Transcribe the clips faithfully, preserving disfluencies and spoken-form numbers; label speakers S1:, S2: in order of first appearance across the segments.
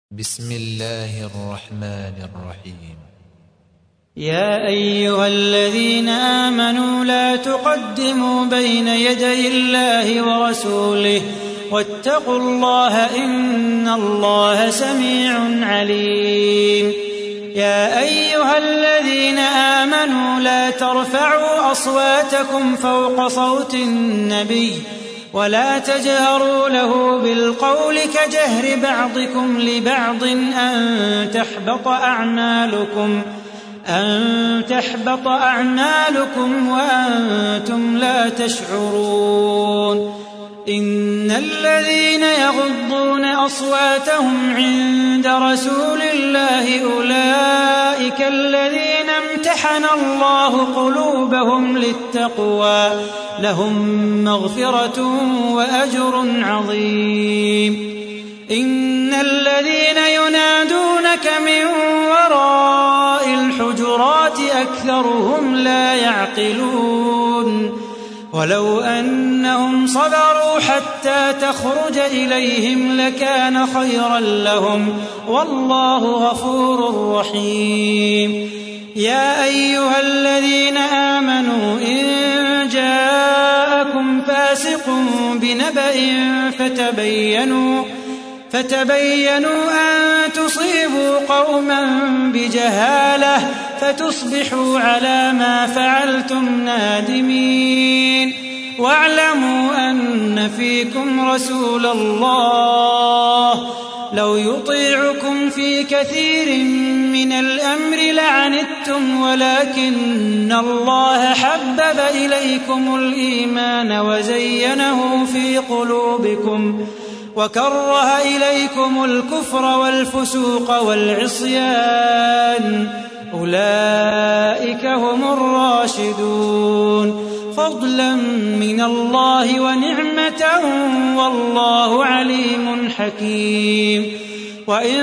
S1: بسم الله الرحمن الرحيم.
S2: يا أيها الذين آمنوا لا تقدموا بين يدي الله ورسوله واتقوا الله إن الله سميع عليم. يا أيها الذين آمنوا لا ترفعوا أصواتكم فوق صوت النبي ولا تجهروا له بالقول كجهر بعضكم لبعض أن تحبط أعمالكم أن تحبط أعمالكم وأنتم لا تشعرون. إن الذين يغضون أصواتهم عند رسول الله أولئك الذين امتحن الله قلوبهم للتقوى لهم مغفرة وأجر عظيم. إن الذين ينادونك من وراء الحجرات أكثرهم لا يعقلون. ولو أنهم صبروا حتى تخرج إليهم لكان خيرا لهم والله غفور رحيم. يا أيها الذين آمنوا إن جاءكم فاسق بنبأ فتبينوا فتبينوا أن تصيبوا قوما بجهالة فتصبحوا على ما فعلتم نادمين. واعلموا أن فيكم رسول الله لو يطيعكم في كثير من الأمر لعنتم ولكن الله حبب إليكم الإيمان وزينه في قلوبكم وكره إليكم الكفر والفسوق والعصيان أولئك هم الراشدون فضلا من الله ونعمة والله عليم حكيم. وإن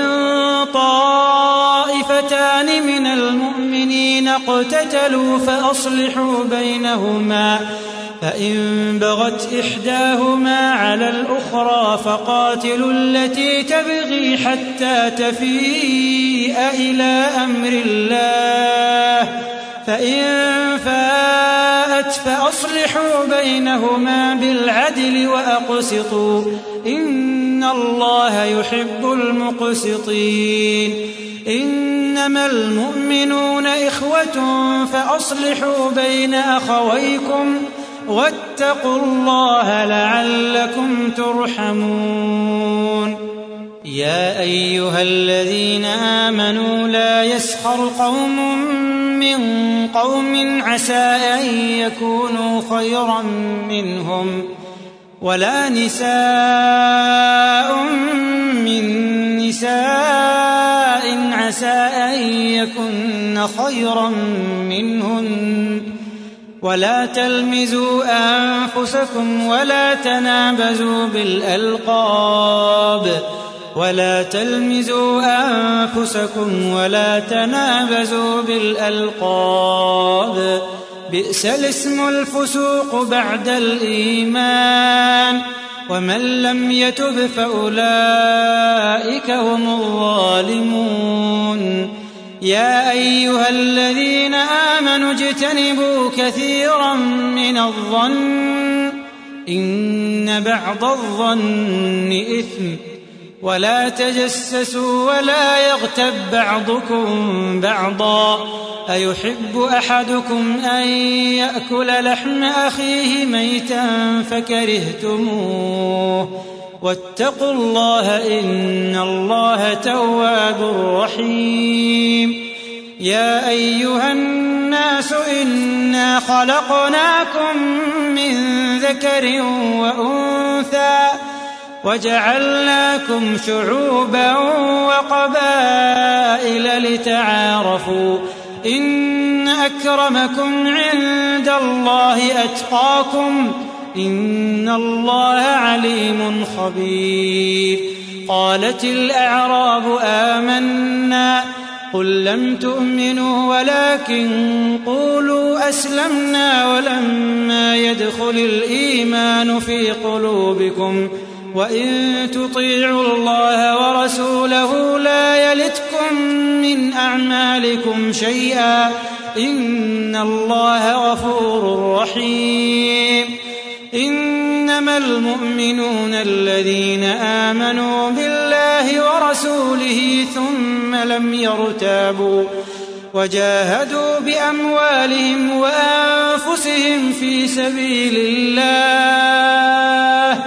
S2: طائفتان من المؤمنين اقتتلوا فأصلحوا بينهما فإن بغت إحداهما على الأخرى فقاتلوا التي تبغي حتى تفيء إلى أمر الله فإن فاءت فأصلحوا بينهما بالعدل وأقسطوا إن الله يحب المقسطين. إنما المؤمنون إخوة فأصلحوا بين أخويكم واتقوا الله لعلكم ترحمون. يا أيها الذين آمنوا لا يسخر قوم من قوم عسى أن يكونوا خيرا منهم ولا نساء من نساء عسى أن يكن خيرا منهن ولا تلمزوا أنفسكم ولا تنابزوا بالألقاب ولا تلمزوا أنفسكم ولا تنابزوا بالألقاب بئس الاسم الفسوق بعد الإيمان ومن لم يتب فأولئك هم الظالمون. يا أيها الذين آمنوا اجتنبوا كثيرا من الظن إن بعض الظن إثم ولا تجسسوا ولا يغتب بعضكم بعضا أيحب أحدكم أن يأكل لحم أخيه ميتا فكرهتموه واتقوا الله إن الله تواب رحيم. يا أيها الناس إنا خلقناكم من ذكر وأنثى وجعلناكم شعوبا وقبائل لتعارفوا إن أكرمكم عند الله أتقاكم إن الله عليم خبير. قالت الأعراب آمنا قل لم تؤمنوا ولكن قولوا أسلمنا ولما يدخل الإيمان في قلوبكم وإن تطيعوا الله ورسوله لا يلتكم من أعمالكم شيئا إن الله غفور رحيم إنما المؤمنون الذين آمنوا بالله ورسوله ثم لم يرتابوا وجاهدوا بأموالهم وأنفسهم في سبيل الله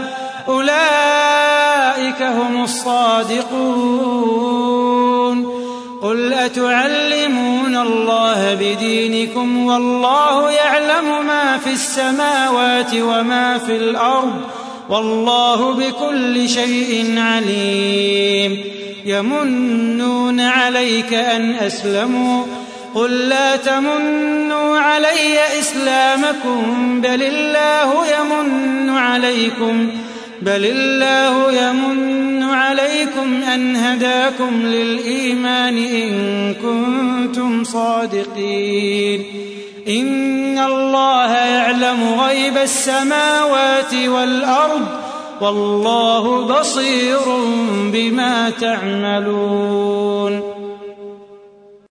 S2: أولئك هم الصادقون قل أتعلمون الله بدينكم والله يعلم ما في السماوات وما في الأرض والله بكل شيء عليم يمنون عليك أن أسلموا قل لا تمنوا علي إسلامكم بل الله يمن عليكم بل الله يمن عليكم أن هداكم للإيمان إن كنتم صادقين إن الله يعلم غيب السماوات والأرض والله بصير بما تعملون